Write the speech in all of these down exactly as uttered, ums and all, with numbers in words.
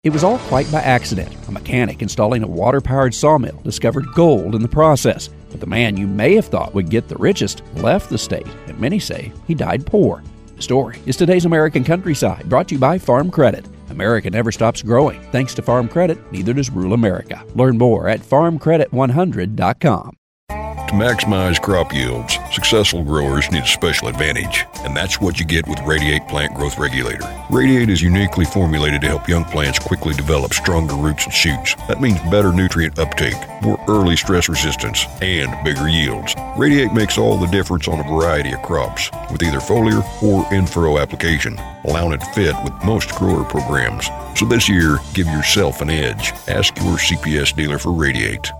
It was all quite by accident. A mechanic installing a water-powered sawmill discovered gold in the process. But the man you may have thought would get the richest left the state, and many say he died poor. The story is today's American Countryside, brought to you by Farm Credit. America never stops growing. Thanks to Farm Credit, neither does rural America. Learn more at farm credit one hundred dot com. To maximize crop yields, successful growers need a special advantage, and that's what you get with Radiate Plant Growth Regulator. Radiate is uniquely formulated to help young plants quickly develop stronger roots and shoots. That means better nutrient uptake, more early stress resistance, and bigger yields. Radiate makes all the difference on a variety of crops, with either foliar or in-furrow application, allowing it to fit with most grower programs. So this year, give yourself an edge. Ask your C P S dealer for Radiate.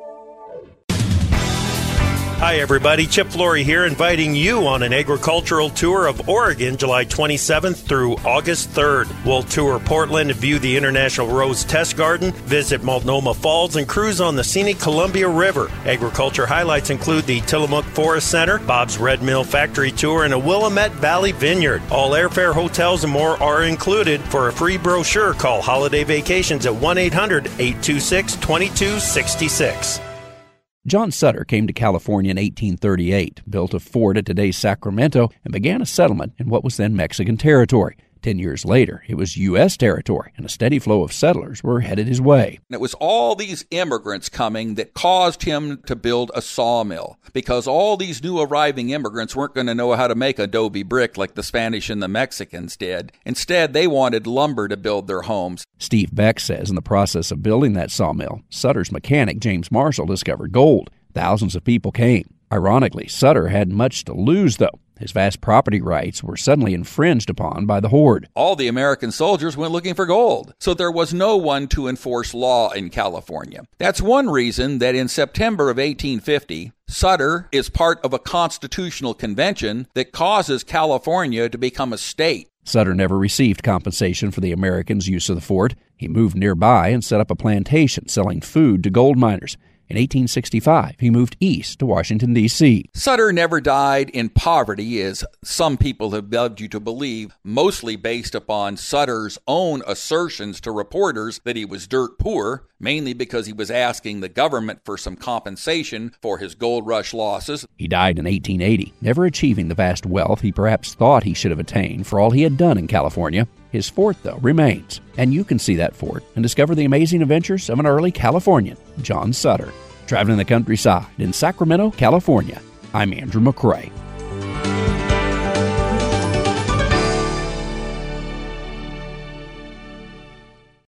Hi everybody, Chip Flory here, inviting you on an agricultural tour of Oregon, July twenty-seventh through August third. We'll tour Portland and view the International Rose Test Garden, visit Multnomah Falls, and cruise on the scenic Columbia River. Agriculture highlights include the Tillamook Forest Center, Bob's Red Mill Factory Tour, and a Willamette Valley Vineyard. All airfare, hotels, and more are included. For a free brochure, call Holiday Vacations at one eight hundred, eight two six, two two six six. John Sutter came to California in eighteen thirty-eight, built a fort at today's Sacramento, and began a settlement in what was then Mexican territory. Ten years later, it was U S territory, and a steady flow of settlers were headed his way. It was all these immigrants coming that caused him to build a sawmill, because all these new arriving immigrants weren't going to know how to make adobe brick like the Spanish and the Mexicans did. Instead, they wanted lumber to build their homes. Steve Beck says in the process of building that sawmill, Sutter's mechanic, James Marshall, discovered gold. Thousands of people came. Ironically, Sutter had much to lose, though. His vast property rights were suddenly infringed upon by the horde. All the American soldiers went looking for gold, so there was no one to enforce law in California. That's one reason that in September of eighteen fifty, Sutter is part of a constitutional convention that causes California to become a state. Sutter never received compensation for the Americans' use of the fort. He moved nearby and set up a plantation selling food to gold miners. In eighteen sixty-five, he moved east to Washington, D C Sutter never died in poverty, as some people have led you to believe, mostly based upon Sutter's own assertions to reporters that he was dirt poor, mainly because he was asking the government for some compensation for his gold rush losses. He died in eighteen eighty, never achieving the vast wealth he perhaps thought he should have attained for all he had done in California. His fort, though, remains, and you can see that fort and discover the amazing adventures of an early Californian, John Sutter. Traveling the countryside in Sacramento, California, I'm Andrew McCrae.